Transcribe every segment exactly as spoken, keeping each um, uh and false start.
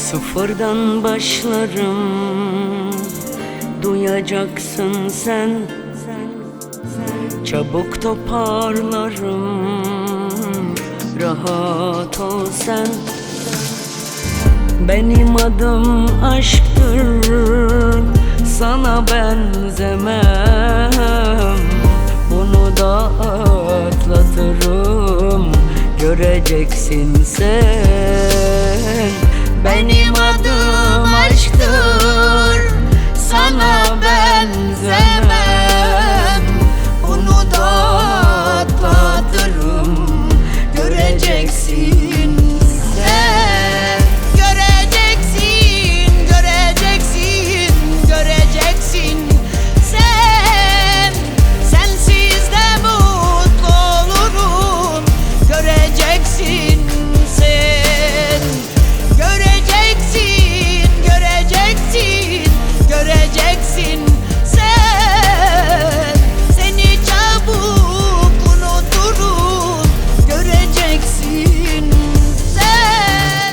Sıfırdan başlarım, duyacaksın sen. Çabuk toparlarım, rahat ol sen. Benim adım aşktır, sana benzemem. Bunu da atlatırım, göreceksin sen. Benim adım aşktır, sana benzemem. Bunu da atlatırım, göreceksin sen. Göreceksin, göreceksin, göreceksin sen. Sensiz de mutlu olurum, göreceksin sen. Göreceksin, göreceksin, göreceksin sen. Seni çabuk unuturum, göreceksin sen.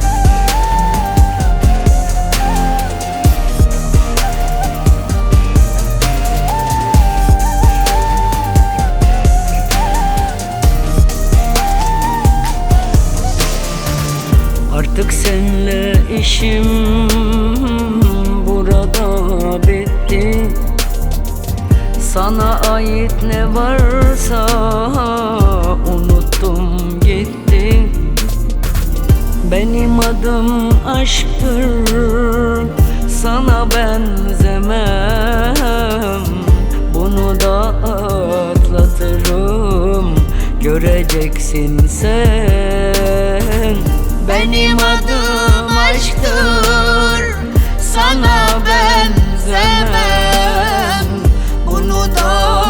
Artık seninle işim burada bitti. Sana ait ne varsa unuttum gitti. Benim adım aşktır, sana benzemem. Bunu da atlatırım, göreceksin sen. Benim adım aşktır, sana benzemem. Bunu da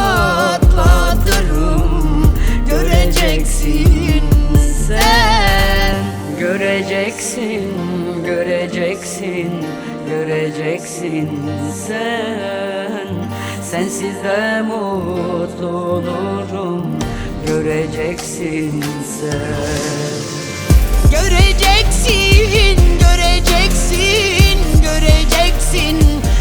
atlatırım, göreceksin sen. Göreceksin, göreceksin, göreceksin sen. Sensiz de mutlu olurum, göreceksin sen. Göreceksin, göreceksin, göreceksin